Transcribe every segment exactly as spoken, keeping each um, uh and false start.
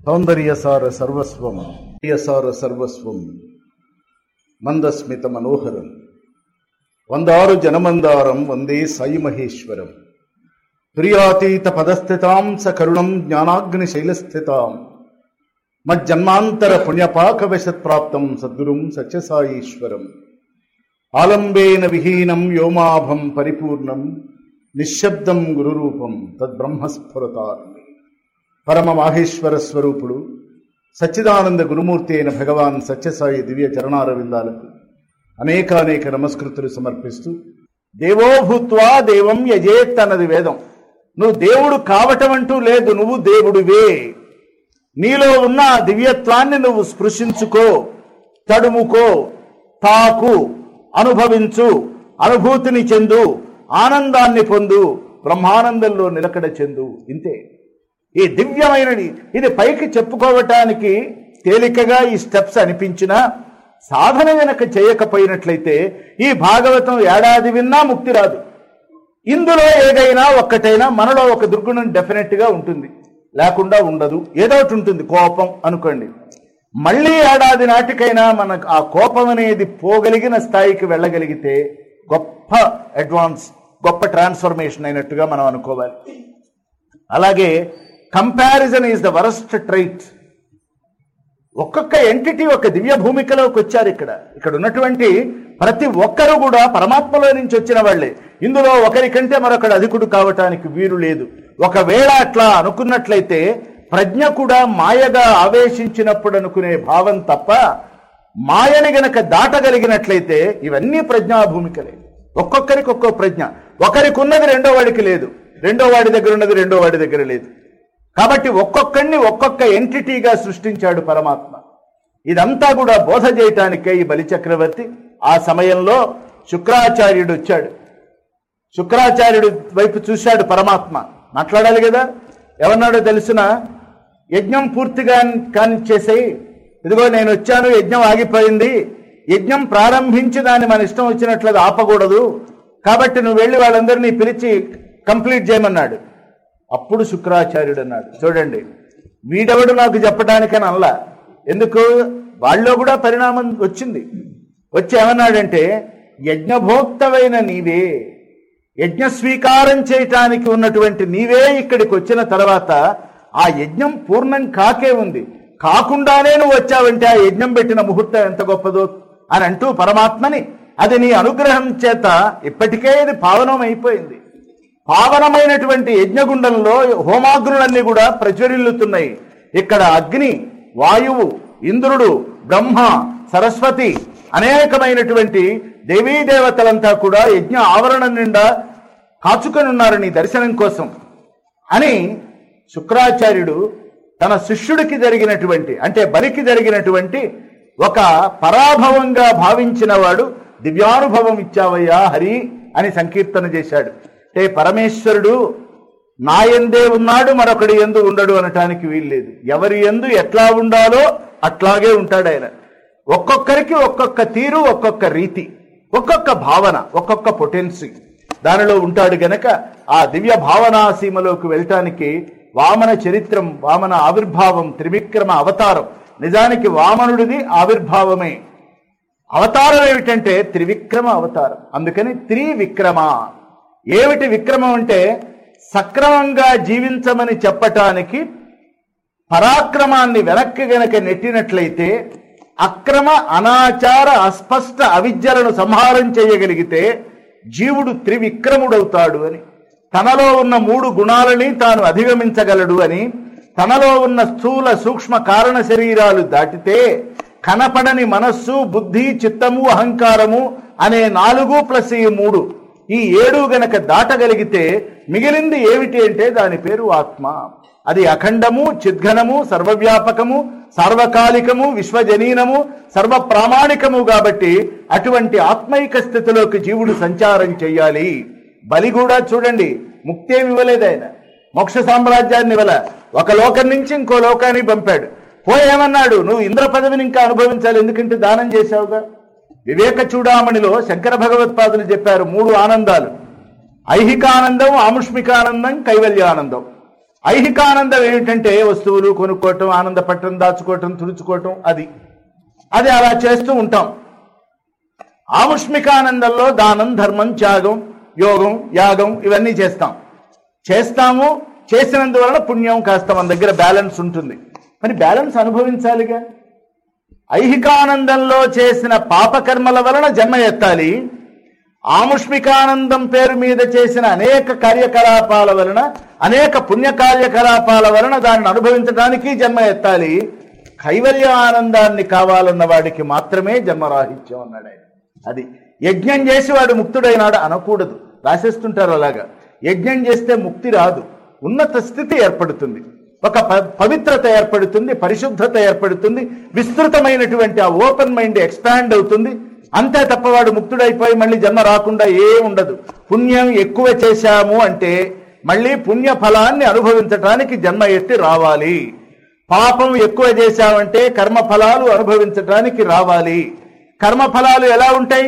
సౌందర్యసార సర్వస్వం సార సర్వస్వం మందస్మిత మనోహరం వందారు జనమందారం వందే సాయి మహేశ్వరం ప్రియాతీత పదస్థితాం సకరుణం జ్ఞానాగ్ని శైలస్థితాం మజ్జన్మాంతర పుణ్యపాకవశత్ప్రాప్తం సద్గురుం సత్యసాయీశ్వరం ఆలంబేన విహీనం వ్యోమాభం పరిపూర్ణం నిశ్శబ్దం గురురూపం తద్బ్రహ్మస్ఫురతాన్ పరమ మాహేశ్వర స్వరూపుడు సచ్చిదానంద గురుమూర్తి అయిన భగవాన్ సత్యసాయి దివ్య చరణారవిందాలకు అనేకానేక నమస్కృతులు సమర్పిస్తూ దేవోభూత్వా దేవం యజేత్ అన్నది వేదం. నువ్వు దేవుడు కావటం అంటూ లేదు, నువ్వు దేవుడివే. నీలో ఉన్న దివ్యత్వాన్ని నువ్వు స్పృశించుకో, తడుముకో, తాకు, అనుభవించు, అనుభూతిని చెందు, ఆనందాన్ని పొందు, బ్రహ్మానందంలో నిలకడ చెందు. ఇంతే ఈ దివ్యమైనది. ఇది పైకి చెప్పుకోవటానికి తేలికగా ఈ స్టెప్స్ అనిపించినా సాధన వెనక చేయకపోయినట్లయితే ఈ భాగవతం ఏడాది విన్నా ముక్తి రాదు. ఇందులో ఏదైనా ఒక్కటైనా మనలో ఒక దుర్గుణం డెఫినెట్ గా ఉంటుంది, లేకుండా ఉండదు. ఏదో ఒకటి ఉంటుంది. కోపం అనుకోండి, మళ్ళీ ఏడాది నాటికైనా మనకు ఆ కోపం అనేది పోగలిగిన స్థాయికి వెళ్ళగలిగితే గొప్ప అడ్వాన్స్, గొప్ప ట్రాన్స్ఫర్మేషన్ అయినట్టుగా మనం అనుకోవాలి. అలాగే comparison is the worst trait. ఒక్కొక్క ఎంటిటీ ఒక దివ్య భూమికలోకి వచ్చారు. ఇక్కడ ఇక్కడ ఉన్నటువంటి ప్రతి ఒక్కరూ కూడా పరమాత్మలో నుంచి వచ్చిన వాళ్లే. ఇందులో ఒకరికంటే మరొకడు అధికుడు కావటానికి వీలు లేదు. ఒకవేళ అట్లా అనుకున్నట్లయితే ప్రజ్ఞ కూడా మాయగా ఆవేశించినప్పుడు అనుకునే భావం తప్ప, మాయని గనక దాటగలిగినట్లయితే ఇవన్నీ ప్రజ్ఞా భూమికలే. ఒక్కొక్కరికి ఒక్కో ప్రజ్ఞ. ఒకరికి ఉన్నది రెండో వాడికి లేదు, రెండో వాడి దగ్గర ఉన్నది రెండో వాడి దగ్గర లేదు. కాబట్టి ఒక్కొక్కడిని ఒక్కొక్క ఎంటిటీగా సృష్టించాడు పరమాత్మ. ఇదంతా కూడా బోధ చేయటానికే ఈ బలిచక్రవర్తి. ఆ సమయంలో శుక్రాచార్యుడు వచ్చాడు. శుక్రాచార్యుడు వైపు చూశాడు పరమాత్మ. మాట్లాడాలి కదా. ఎవరన్నాడో తెలుసిన, యజ్ఞం పూర్తిగా కాని చేసేయి, ఇదిగో నేను వచ్చాను, యజ్ఞం ఆగిపోయింది, యజ్ఞం ప్రారంభించి దాన్ని మన ఇష్టం వచ్చినట్లుగా ఆపకూడదు, కాబట్టి నువ్వు వెళ్ళి వాళ్ళందరినీ పిలిచి కంప్లీట్ చేయమన్నాడు. అప్పుడు శుక్రాచార్యుడు అన్నాడు, చూడండి వీడెవడు నాకు చెప్పడానికని అనలా. ఎందుకు? వాళ్ళలో కూడా పరిణామం వచ్చింది. వచ్చి ఏమన్నాడంటే, యజ్ఞభోక్తవైన నీవే, యజ్ఞ స్వీకారం చేయటానికి ఉన్నటువంటి నీవే ఇక్కడికి వచ్చిన తర్వాత ఆ యజ్ఞం పూర్ణం కాకే ఉంది, కాకుండానే నువ్వు వచ్చావంటే ఆ యజ్ఞం పెట్టిన ముహూర్తం ఎంత గొప్పదో అని అంటూ పరమాత్మని, అది నీ అనుగ్రహం చేత ఇప్పటికే ఇది పావనం అయిపోయింది. పావనమైనటువంటి యజ్ఞగుండంలో హోమాగ్నులన్నీ కూడా ప్రజ్వరిల్లుతున్నాయి. ఇక్కడ అగ్ని, వాయువు, ఇంద్రుడు, బ్రహ్మ, సరస్వతి, అనేకమైనటువంటి దేవీ దేవతలంతా కూడా యజ్ఞ ఆవరణం నిండా కాచుకొని ఉన్నారు నీ దర్శనం కోసం అని శుక్రాచార్యుడు తన శిష్యుడికి జరిగినటువంటి, అంటే బలికి జరిగినటువంటి ఒక పరాభవంగా భావించిన వాడు, దివ్యానుభవం ఇచ్చావయ్యా హరి అని సంకీర్తన చేశాడు. అంటే పరమేశ్వరుడు నా యందే ఉన్నాడు, మరొకడి యందు ఉండడు అనటానికి వీల్లేదు. ఎవరి యందు ఎట్లా ఉండాలో అట్లాగే ఉంటాడు ఆయన. ఒక్కొక్కరికి ఒక్కొక్క తీరు, ఒక్కొక్క రీతి, ఒక్కొక్క భావన, ఒక్కొక్క పొటెన్సీ దానిలో ఉంటాడు గనక ఆ దివ్య భావనా సీమలోకి వెళ్ళటానికి వామన చరిత్రం, వామన ఆవిర్భావం, త్రివిక్రమ అవతారం. నిజానికి వామనుడిది ఆవిర్భావమే. అవతారం ఏమిటంటే త్రివిక్రమ అవతారం. అందుకని త్రివిక్రమ. ఏమిటి విక్రమం అంటే? సక్రమంగా జీవించమని చెప్పటానికి పరాక్రమాన్ని వెనక్కి గనక నెట్టినట్లయితే, అక్రమ అనాచార అస్పష్ట అవిద్యలను సంహారం చేయగలిగితే జీవుడు త్రివిక్రముడవుతాడు అని, తనలో ఉన్న మూడు గుణాలని తాను అధిగమించగలడు అని, తనలో ఉన్న స్థూల సూక్ష్మ కారణ శరీరాలు దాటితే కనపడని మనస్సు, బుద్ధి, చిత్తము, అహంకారము అనే నాలుగు ప్లస్ ఈ మూడు, ఈ ఏడు గనక దాటగలిగితే మిగిలింది ఏమిటి అంటే దాని పేరు ఆత్మ. అది అఖండము, చిద్ఘనము, సర్వవ్యాపకము, సార్వకాలికము, విశ్వజనీనము, సర్వ ప్రామాణికము. కాబట్టి అటువంటి ఆత్మైక స్థితిలోకి జీవుడు సంచారం చెయ్యాలి. బలి కూడా చూడండి, ముక్తి ఏమి ఇవ్వలేదు ఆయన, మోక్ష సామ్రాజ్యాన్ని ఇవ్వల, ఒక లోకం నుంచి ఇంకో లోకానికి పంపాడు. పోయేమన్నాడు, నువ్వు ఇంద్ర పదవిని ఇంకా అనుభవించాలి, ఎందుకంటే దానం చేశావుగా. వివేక చూడామణిలో శంకర భగవత్పాదులు చెప్పారు మూడు ఆనందాలు: ఐహికానందం, ఆముష్మికానందం, కైవల్యానందం. ఐహికానందం ఏమిటంటే వస్తువులు కొనుక్కోవటం, ఆనందపడటం, దాచుకోవటం, తుడుచుకోవటం, అది అది అలా చేస్తూ ఉంటాం. ఆముష్మికానందంలో దానం, ధర్మం, త్యాగం, యోగం, యాగం ఇవన్నీ చేస్తాం. చేస్తాము, చేసినందువలన పుణ్యం కాస్త మన దగ్గర బ్యాలెన్స్ ఉంటుంది. మరి బ్యాలెన్స్ అనుభవించాలిగా. ఐహికానందంలో చేసిన పాపకర్మల వలన జన్మ ఎత్తాలి, ఆముష్మికానందం పేరు మీద చేసిన అనేక కార్యకలాపాల వలన, అనేక పుణ్య కార్యకలాపాల వలన దాన్ని అనుభవించడానికి జన్మ ఎత్తాలి. కైవల్య ఆనందాన్ని కావాలన్న వాడికి మాత్రమే జన్మరాహిత్యం అన్నాడు ఆయన. అది యజ్ఞం చేసి వాడు ముక్తుడైనాడు అనకూడదు, రాసేస్తుంటారు అలాగా. యజ్ఞం చేస్తే ముక్తి రాదు, ఉన్నత స్థితి ఏర్పడుతుంది, ఒక పవిత్రత ఏర్పడుతుంది, పరిశుద్ధత ఏర్పడుతుంది, విస్తృతమైనటువంటి ఆ ఓపెన్ మైండ్ ఎక్స్పాండ్ అవుతుంది. అంతే తప్ప వాడు ముక్తుడైపోయి మళ్ళీ జన్మ రాకుండా ఏ ఉండదు. పుణ్యం ఎక్కువ చేశాము అంటే మళ్ళీ పుణ్య ఫలాన్ని అనుభవించడానికి జన్మ ఎత్తి రావాలి. పాపం ఎక్కువ చేశామంటే కర్మ ఫలాలు అనుభవించడానికి రావాలి. కర్మ ఫలాలు ఎలా ఉంటాయి?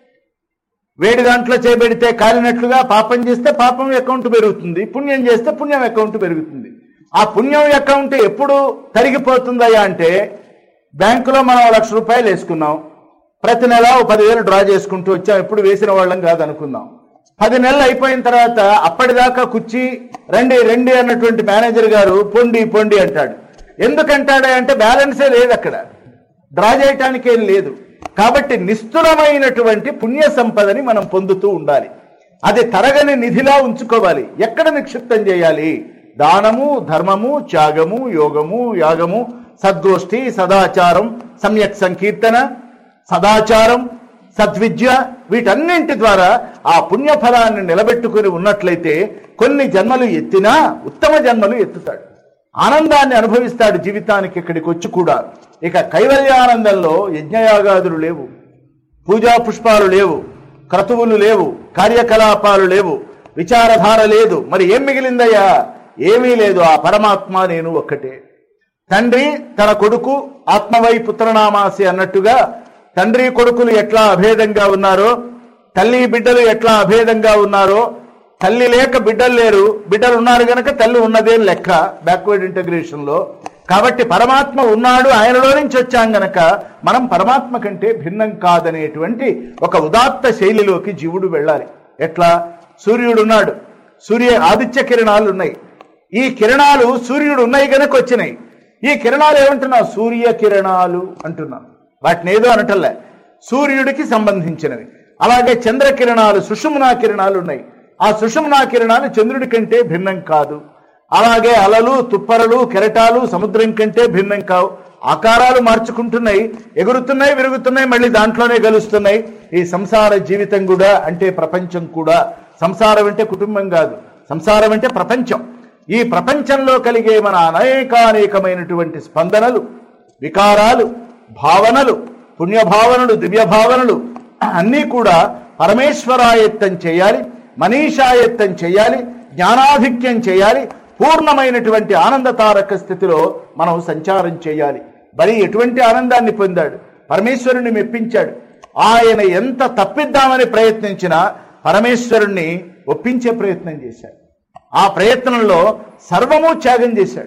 వేడి దాంట్లో చేపెడితే కాలినట్లుగా పాపం చేస్తే పాపం అకౌంట్ పెరుగుతుంది, పుణ్యం చేస్తే పుణ్యం అకౌంట్ పెరుగుతుంది. ఆ పుణ్యం అకౌంట్ ఎప్పుడు తరిగిపోతుందయ్యా అంటే, బ్యాంకులో మనం లక్ష రూపాయలు వేసుకున్నాం, ప్రతి నెల ఓ పదివేలు డ్రా చేసుకుంటూ వచ్చాం, ఎప్పుడు వేసిన వాళ్ళం కాదనుకుందాం. పది నెలలు అయిపోయిన తర్వాత అప్పటిదాకా కుర్చీ రండి రండి అన్నటువంటి మేనేజర్ గారు పొండి పొండి అంటాడు. ఎందుకంటాడా అంటే బ్యాలెన్సే లేదు, అక్కడ డ్రా చేయటానికి ఏం లేదు. కాబట్టి నిస్తులమైనటువంటి పుణ్య సంపదని మనం పొందుతూ ఉండాలి. అది తరగని నిధిలా ఉంచుకోవాలి. ఎక్కడ నిక్షిప్తం చేయాలి? దానము, ధర్మము, త్యాగము, యోగము, యాగము, సద్గోష్ఠి, సదాచారం, సమ్యక్ సంకీర్తన, సదాచారం, సద్విద్య, వీటన్నింటి ద్వారా ఆ పుణ్యఫలాన్ని నిలబెట్టుకుని ఉన్నట్లయితే కొన్ని జన్మలు ఎత్తినా ఉత్తమ జన్మలు ఎత్తుతాడు, ఆనందాన్ని అనుభవిస్తాడు జీవితానికి ఇక్కడికి వచ్చి కూడా. ఇక కైవల్యానందంలో యజ్ఞయాగాదులు లేవు, పూజా పుష్పాలు లేవు, క్రతువులు లేవు, కార్యకలాపాలు లేవు, విచారధార లేదు. మరి ఏం మిగిలిందయ్యా? ఏమీ లేదు. ఆ పరమాత్మ నేను ఒక్కటే. తండ్రి తన కొడుకు ఆత్మవై పుత్రనామాసి అన్నట్టుగా తండ్రి కొడుకులు ఎట్లా అభేదంగా ఉన్నారో, తల్లి బిడ్డలు ఎట్లా అభేదంగా ఉన్నారో, తల్లి లేక బిడ్డలు లేరు, బిడ్డలు ఉన్నారు గనక తల్లి ఉన్నదే లెక్క బ్యాక్వర్డ్ ఇంటగ్రేషన్ లో. కాబట్టి పరమాత్మ ఉన్నాడు, ఆయనలో నుంచి వచ్చాం గనక మనం పరమాత్మ కంటే భిన్నం కాదనేటువంటి ఒక ఉదాత్త శైలిలోకి జీవుడు వెళ్ళాలి. ఎట్లా? సూర్యుడున్నాడు, సూర్య ఆదిత్య కిరణాలు ఉన్నాయి. ఈ కిరణాలు సూర్యుడు ఉన్నాయి గనక వచ్చినాయి. ఈ కిరణాలు ఏమంటున్నావు? సూర్య కిరణాలు అంటున్నాం. వాటిని ఏదో అనటల్లా, సూర్యుడికి సంబంధించినవి. అలాగే చంద్రకిరణాలు, సుషుమ్నా కిరణాలు ఉన్నాయి. ఆ సుషుమ్నా కిరణాలు చంద్రుడి కంటే భిన్నం కాదు. అలాగే అలలు, తుప్పరలు, కెరటాలు సముద్రం కంటే భిన్నం కావు. ఆకారాలు మార్చుకుంటున్నాయి, ఎగురుతున్నాయి, విరుగుతున్నాయి, మళ్ళీ దాంట్లోనే గలుస్తున్నాయి. ఈ సంసార జీవితం కూడా అంటే ప్రపంచం కూడా. సంసారం అంటే కుటుంబం కాదు, సంసారం అంటే ప్రపంచం. ఈ ప్రపంచంలో కలిగే మన అనేకానేకమైనటువంటి స్పందనలు, వికారాలు, భావనలు, పుణ్యభావనలు, దివ్య భావనలు అన్నీ కూడా పరమేశ్వరాయత్తం చేయాలి, మనీషాయత్తం చేయాలి, జ్ఞానాధిక్యం చేయాలి. పూర్ణమైనటువంటి ఆనందతారక స్థితిలో మనం సంచారం చేయాలి. మరి ఎటువంటి ఆనందాన్ని పొందాడు? పరమేశ్వరుణ్ణి మెప్పించాడు. ఆయన ఎంత తప్పిద్దామని ప్రయత్నించినా పరమేశ్వరుణ్ణి ఒప్పించే ప్రయత్నం చేశాడు. ఆ ప్రయత్నంలో సర్వము త్యాగం చేశాడు.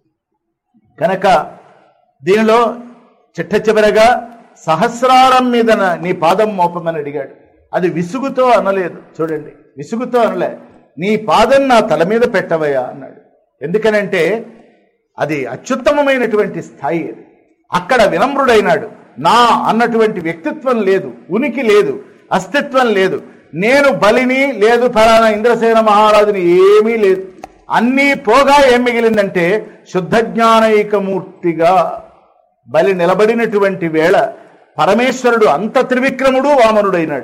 కనుక దీనిలో చిట్ట చివరగా సహస్రారం మీద నీ పాదం మోపమని అడిగాడు. అది విసుగుతో అనలేదు, చూడండి, విసుగుతో అనలే. నీ పాదం నా తల మీద పెట్టవయ్యా అన్నాడు. ఎందుకనంటే అది అత్యుత్తమమైనటువంటి స్థాయి. అక్కడ వినమ్రుడైనాడు. నా అన్నటువంటి వ్యక్తిత్వం లేదు, ఉనికి లేదు, అస్తిత్వం లేదు. నేను బలిని లేదు, ఫలానా ఇంద్రసేన మహారాజుని ఏమీ లేదు. అన్నీ పోగా ఏం మిగిలిందంటే శుద్ధ జ్ఞానైకమూర్తిగా బలి నిలబడినటువంటి వేళ పరమేశ్వరుడు అంత త్రివిక్రముడు వామనుడైనాడు.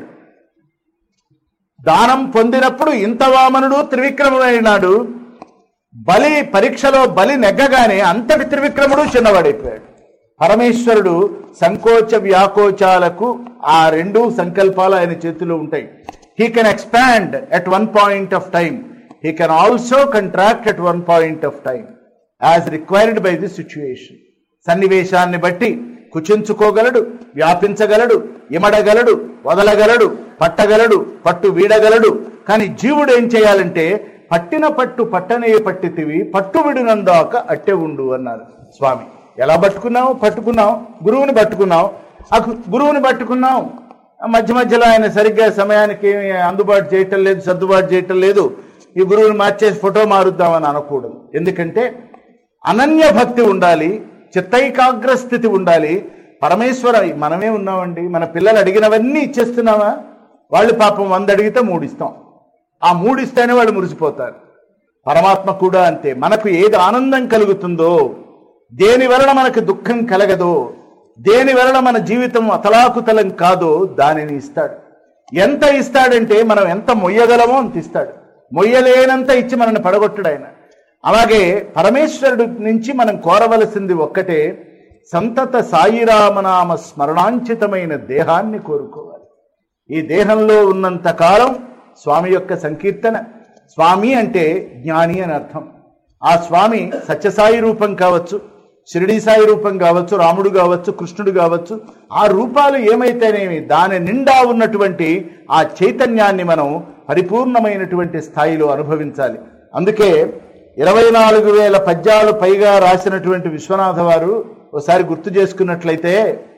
దానం పొందినప్పుడు ఇంత వామనుడు త్రివిక్రముడైనాడు. బలి పరీక్షలో బలి నెగ్గగానే అంతటి త్రివిక్రముడు చిన్నవాడైపోయాడు. పరమేశ్వరుడు సంకోచ వ్యాకోచాలకు ఆ రెండు సంకల్పాలు ఆయన చేతిలో ఉంటాయి. He can expand at one point of time, he can also contract at one point of time as required by the situation. సన్నివేశాన్ని బట్టి కుచించుకోగలడు, వ్యాపించగలడు, ఇమడగలడు, వదలగలడు, పట్టగలడు, పట్టు వీడగలడు. కానీ జీవుడు ఏం చేయాలంటే పట్టిన పట్టు పట్టనే పట్టితివి పట్టు విడినందాక అట్టె ఉండు అన్నారు స్వామి. ఎలా పట్టుకున్నావు? పట్టుకున్నావు, గురువుని పట్టుకున్నావు. ఆ గురువుని పట్టుకున్నావు, మధ్య మధ్యలో ఆయన సరిగ్గా సమయానికి అందుబాటు చేయటం లేదు, సర్దుబాటు చేయటం లేదు, ఈ గురువుని మార్చేసి ఫోటో మారుద్దామని అనకూడదు. ఎందుకంటే అనన్య భక్తి ఉండాలి, చిత్తైకాగ్ర స్థితి ఉండాలి. పరమేశ్వర మనమే ఉన్నామండి, మన పిల్లలు అడిగినవన్నీ ఇచ్చేస్తున్నావా? వాళ్ళు పాపం వంద అడిగితే మూడు ఇస్తాం, ఆ మూడు ఇస్తేనే వాళ్ళు మురిసిపోతారు. పరమాత్మ కూడా అంతే. మనకు ఏది ఆనందం కలుగుతుందో, దేని వలన మనకు దుఃఖం కలగదో, దేని వలన మన జీవితం అతలాకుతలం కాదో దానిని ఇస్తాడు. ఎంత ఇస్తాడంటే మనం ఎంత మొయ్యగలమో అంత ఇస్తాడు. మొయ్యలేనంత ఇచ్చి మనల్ని పడగొట్టడు ఆయన. అలాగే పరమేశ్వరుడు నుంచి మనం కోరవలసింది ఒక్కటే, సంతత సాయిరామనామ స్మరణాంచితమైన దేహాన్ని కోరుకోవాలి. ఈ దేహంలో ఉన్నంత కాలం స్వామి యొక్క సంకీర్తన. స్వామి అంటే జ్ఞాని అని అర్థం. ఆ స్వామి సత్యసాయి రూపం కావచ్చు, షిరిడి సాయి రూపం కావచ్చు, రాముడు కావచ్చు, కృష్ణుడు కావచ్చు, ఆ రూపాలు ఏమైతేనేమి దాని నిండా ఉన్నటువంటి ఆ చైతన్యాన్ని మనం పరిపూర్ణమైనటువంటి స్థాయిలో అనుభవించాలి. అందుకే ఇరవై నాలుగు వేల పద్యాలు పైగా రాసినటువంటి విశ్వనాథ వారు ఒకసారి గుర్తు చేసుకున్నట్లయితే,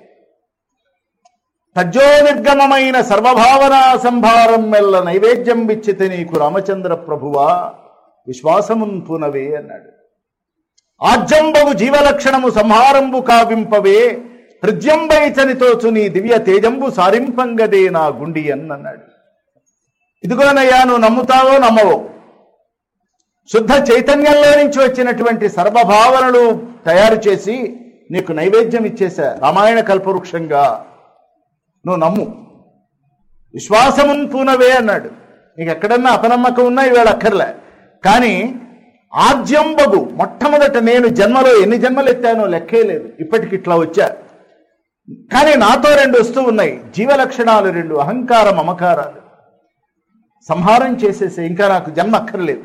తజ్జోనిర్గమమైన సర్వభావనా సంభారం మెల్ల నైవేద్యం విచ్చితే నీకు రామచంద్ర ప్రభువా విశ్వాసమున్ పునవే అన్నాడు. ఆజ్యంబగు జీవలక్షణము సంహారంబు కావింపవే హృద్యంబైచనితోచు నీ దివ్య తేజంబు సారింపంగదే నా గుండి అన్నాడు. ఇదిగోనయ్యా, నువ్వు నమ్ముతావో నమ్మవో, శుద్ధ చైతన్యంలో నుంచి వచ్చినటువంటి సర్వభావనలు తయారు చేసి నీకు నైవేద్యం ఇచ్చేశా రామాయణ కల్పవృక్షంగా, నువ్వు నమ్ము, విశ్వాసమున్ పూనవే అన్నాడు. నీకు ఎక్కడన్నా అపనమ్మకం ఉన్నా ఇవాళ అక్కర్లే. కానీ ఆజ్యంబగు మొట్టమొదట నేను జన్మలో ఎన్ని జన్మలు ఎత్తానో లెక్కే లేదు, ఇప్పటికి ఇట్లా వచ్చా. కానీ నాతో రెండు వస్తూ ఉన్నాయి, జీవలక్షణాలు రెండు, అహంకారం మమకారాలు. సంహారం చేసేసే, ఇంకా నాకు జన్మ అక్కర్లేదు.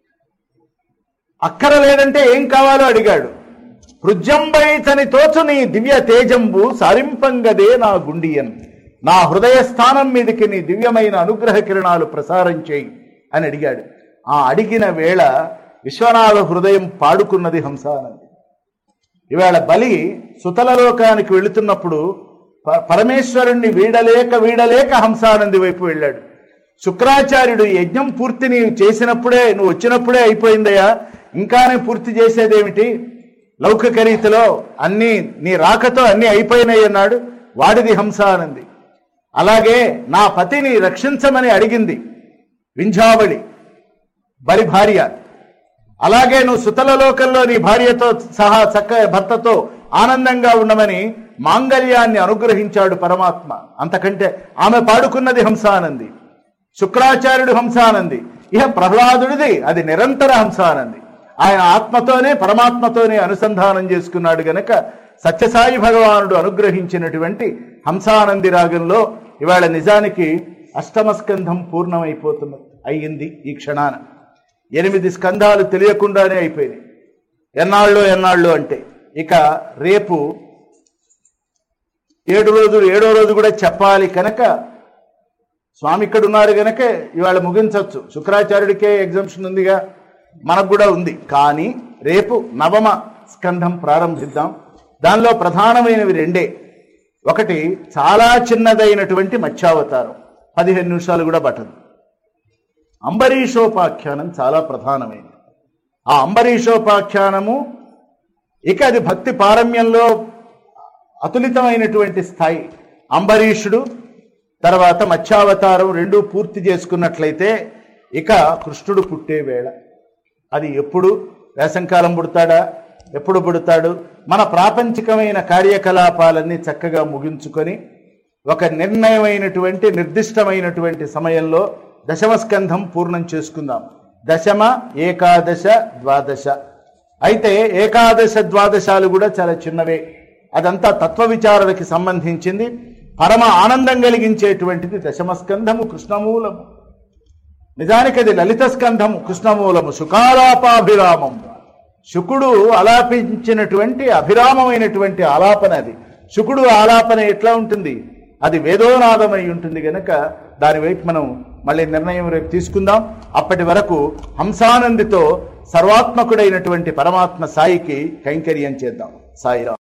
అక్కరలేదంటే ఏం కావాలో అడిగాడు. హృద్యంబైతని తోచు నీ దివ్య తేజంబు సారింపంగదే నా గుండియన్, నా హృదయ స్థానం మీదకి నీ దివ్యమైన అనుగ్రహ కిరణాలు ప్రసారం చేయి అని అడిగాడు. ఆ అడిగిన వేళ విశ్వనాథ హృదయం పాడుకున్నది హంసానంది. ఇవాళ బలి సుతలలోకానికి వెళుతున్నప్పుడు పరమేశ్వరుణ్ణి వీడలేక వీడలేక హంసానంది వైపు వెళ్ళాడు. శుక్రాచార్యుడు యజ్ఞం పూర్తి నీవు చేసినప్పుడే, నువ్వు వచ్చినప్పుడే అయిపోయిందయ్యా, ఇంకానే పూర్తి చేసేదేమిటి, లౌకిక రీతిలో అన్నీ నీ రాకతో అన్నీ అయిపోయినాయి అన్నాడు. వాడిది హంసానంది. అలాగే నా పతిని రక్షించమని అడిగింది వింధ్యావళి, బలి భార్య. అలాగే నువ్వు సుతల లోకంలో నీ భార్యతో సహా చక్క భర్తతో ఆనందంగా ఉండమని మాంగళ్యాన్ని అనుగ్రహించాడు పరమాత్మ. అంతకంటే ఆమె పాడుకున్నది హంసానంది. శుక్రాచార్యుడు హంసానంది. ఇహ ప్రహ్లాదుడిది అది నిరంతర హంసానంది. ఆయన ఆత్మతోనే పరమాత్మతోనే అనుసంధానం చేసుకున్నాడు గనక సత్యసాయి భగవానుడు అనుగ్రహించినటువంటి హంసానంది రాగంలో ఇవాళ నిజానికి అష్టమ స్కంధం పూర్ణమైపోతున్నది, అయ్యింది ఈ క్షణాన. ఎనిమిది స్కంధాలు తెలియకుండానే అయిపోయినాయి. ఎన్నాళ్ళు ఎన్నాళ్ళు అంటే ఇక రేపు ఏడు రోజులు, ఏడో రోజు కూడా చెప్పాలి కనుక స్వామి ఇక్కడ ఉన్నారు కనుక ఇవాళ ముగించవచ్చు. శుక్రాచార్యుడికే ఎగ్జామ్షన్ ఉందిగా, మనకు కూడా ఉంది. కానీ రేపు నవమ స్కంధం ప్రారంభిద్దాం. దానిలో ప్రధానమైనవి రెండే. ఒకటి చాలా చిన్నదైనటువంటి మత్స్యావతారం, పదిహేను నిమిషాలు కూడా పట్టదు. అంబరీషోపాఖ్యానం చాలా ప్రధానమైనది. ఆ అంబరీషోపాఖ్యానము ఇక అది భక్తి పారమ్యంలో అతులితమైనటువంటి స్థాయి. అంబరీషుడు తర్వాత మత్స్యావతారం రెండు పూర్తి చేసుకున్నట్లయితే ఇక కృష్ణుడు పుట్టే వేళ. అది ఎప్పుడు, వేసంకాలం పుడతాడా, ఎప్పుడు పుడతాడు, మన ప్రాపంచికమైన కార్యకలాపాలన్నీ చక్కగా ముగించుకొని ఒక నిర్ణయమైనటువంటి నిర్దిష్టమైనటువంటి సమయంలో దశమ స్కంధం పూర్ణం చేసుకుందాం. దశమ, ఏకాదశ, ద్వాదశ. అయితే ఏకాదశ ద్వాదశాలు కూడా చాలా చిన్నవే. అదంతా తత్వ విచారణకి సంబంధించింది. పరమ ఆనందం కలిగించేటువంటిది దశమ స్కంధము, కృష్ణమూలము. నిజానికి అది లలిత స్కంధము, కృష్ణమూలము, శుకాలాపాభిరామం. శుకుడు ఆలాపించినటువంటి అభిరామమైనటువంటి ఆలాపన అది. శుకుడు ఆలాపన ఎట్లా ఉంటుంది, అది వేదోనాదమై ఉంటుంది గనక దాని వైపు మనం మళ్ళీ నిర్ణయం రేపు తీసుకుందాం. అప్పటి వరకు హంసానందితో సర్వాత్మకుడైనటువంటి పరమాత్మ సాయికి కైంకర్యం చేద్దాం. సాయిరాం.